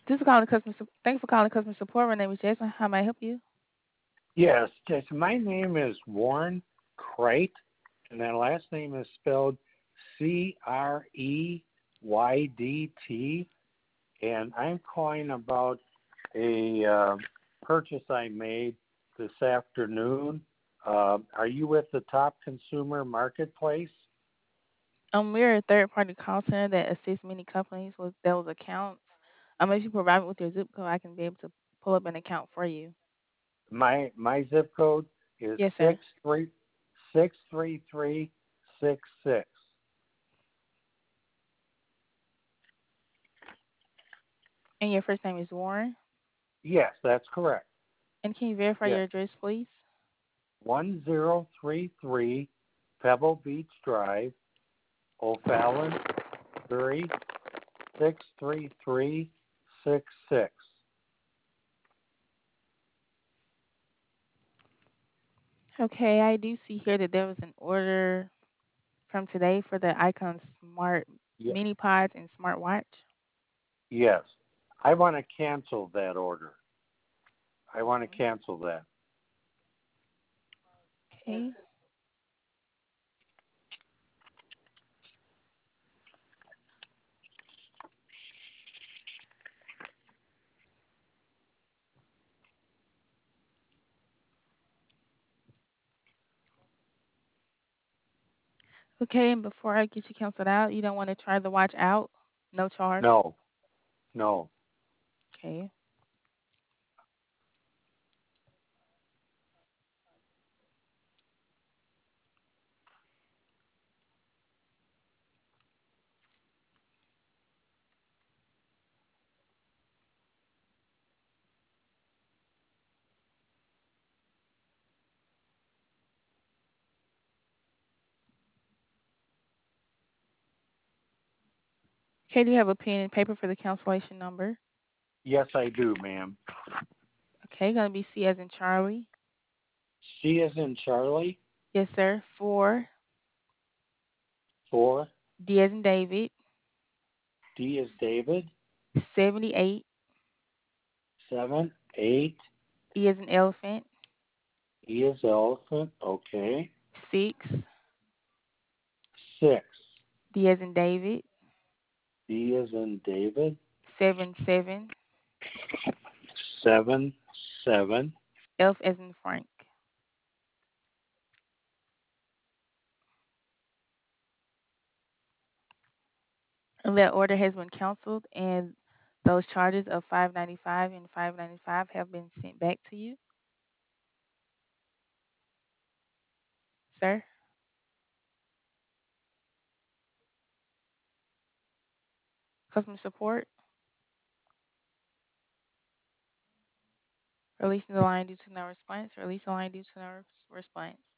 This is calling customer. Thanks for calling customer support. My name is Jason. How may I help you? Yes, Jason. My name is Warren Crate, and that last name is spelled Creydt. And I'm calling about a purchase I made this afternoon. Are you with the Top Consumer Marketplace? We're a third-party call center that assists many companies with those accounts. If you provide me with your zip code, I can be able to pull up an account for you. My zip code is Yes, sir. 63366. And your first name is Warren. Yes, that's correct. And can you verify Yes, your address, please? 1033 Pebble Beach Drive, O'Fallon, Missouri 63366. Okay, I do see here that there was an order from today for the Icon Smart Ye- Mini Pods and Smartwatch. Yes, I want to cancel that order. I want to Okay. cancel that. Okay. Okay, and before I get you canceled out, you don't want to try the watch out? No charge? No, no. Okay. Okay, do you have a pen and paper for the cancellation number? Yes, I do, ma'am. Okay, gonna be C as in Charlie. C is in Charlie, Yes, sir. 4, 4, D as in David, D is David, 78, 7, 8, E as in elephant, E is elephant, okay, 6, 6, D as in David, D is in David, 7, 7, 7, 7. F as in Frank. And that order has been canceled, and those charges of 595 and 595 have been sent back to you, sir. Customer support, releasing the line due to no response, release the line due to no response.